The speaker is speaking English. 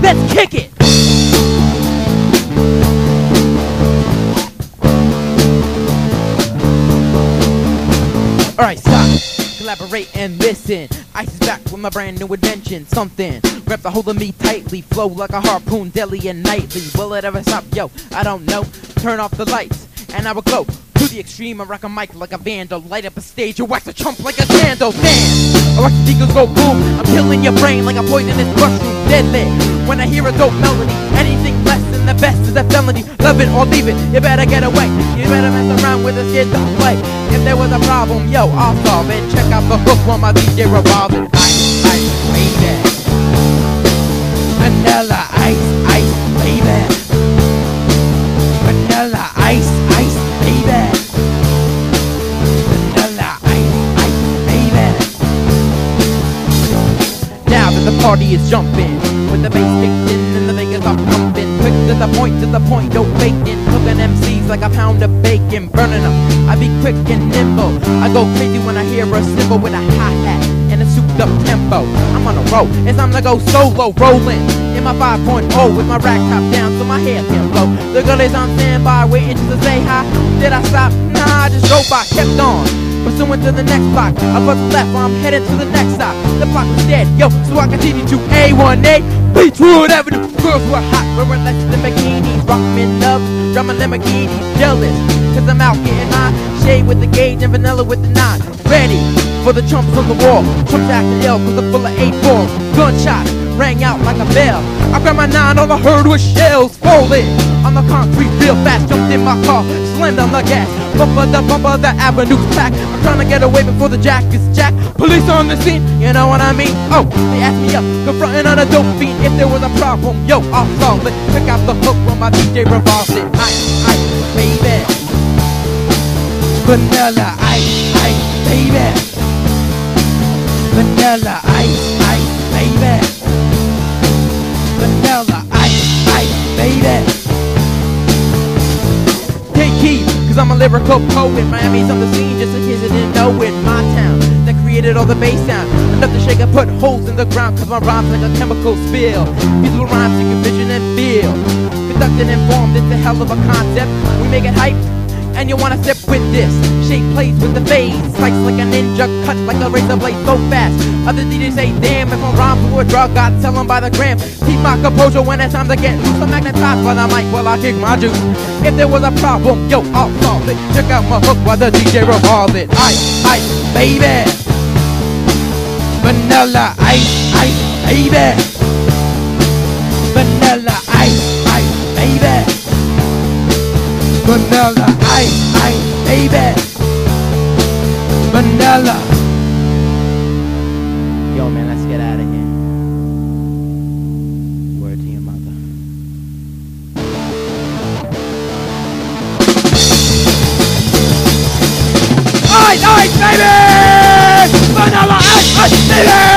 Let's kick it. Alright, stop, collaborate and listen. Ice is back with my brand new invention. Something grab the hold of me tightly, flow like a harpoon daily and nightly. Will it ever stop? Yo, I don't know. Turn off the lights and I will go to the extreme. I rock a mic like a vandal, light up a stage and wax a chump like a candle. Dance, I watch the eagles go boom. I'm killing your brain like a poisonous mushroom, deadly. When I hear a dope melody, anything less than the best is a felony. Love it or leave it, you better get away. You better mess around with this kid, don't play. If there was a problem, yo, I'll solve it. Check out the hook while my DJ revolves it. Ice, baby. Vanilla ice, baby. Vanilla ice, baby. Vanilla ice, baby. Now that the party is jumping, with the bass kicked in and the Vegas are pumping. Quick to the point, no faking. Cooking MCs like a pound of bacon, burning them. I be quick and nimble. I go crazy when I hear a cymbal with a hi-hat and a souped up tempo. I'm on a roll, it's time to go solo, rolling in my 5.0 with my rack top down so my hair can blow. The girl is on standby, waiting just to say hi. Did I stop? Nah, I just drove by, kept on pursuing to the next block. I bust left while I'm headed to the next stop. The block was dead, yo, so I continue to A1A Beachwood Avenue. Girls were hot, wearing less than bikinis, rockin' up, drumming Lamborghinis, jealous, cause I'm out getting high. Shade with the gauge and vanilla with the 9. Ready for the chumps on the wall. Chumps acting ill cause they're full of 8 balls. Gunshots rang out like a bell. I grabbed my 9, all I heard was shells falling on the concrete real fast. Jumped in my car, slammed on the gas. Bumper, the avenue's packed. I'm trying to get away before the jack is jacked. Police on the scene, you know what I mean? Oh, they asked me up, confronting on a dope fiend. If there was a problem, yo, I'll solve it. Check out the hook when my DJ revolves it. Ice, baby. Vanilla ice, baby. Vanilla ice, baby. Vanilla ice, baby. Take heed, cause I'm a lyrical poet. Miami's on the scene just in case you didn't know it. My town that created all the bass sound. Enough to shake and put holes in the ground, cause my rhymes like a chemical spill. These little rhymes you can vision and feel. Conducted and formed, it's a hell of a concept. We make it hype, and you wanna step with this. Shape plays with the phase, slice like a ninja, cut like a razor blade so fast. Other DJs say, damn, if I'm rhyme for a drug, I'd sell them by the gram. Keep my composure when it's time to get loose. I'm magnetized by the mic while I kick my juice. If there was a problem, yo, I'll solve it. Check out my hook while the DJ revolves it. Ice, baby. Vanilla ice, baby. Vanilla ice, baby. Vanilla ice, baby. Vanilla. Yo, man, let's get out of here. Word to your mother. Ice, baby! Vanilla ice, baby!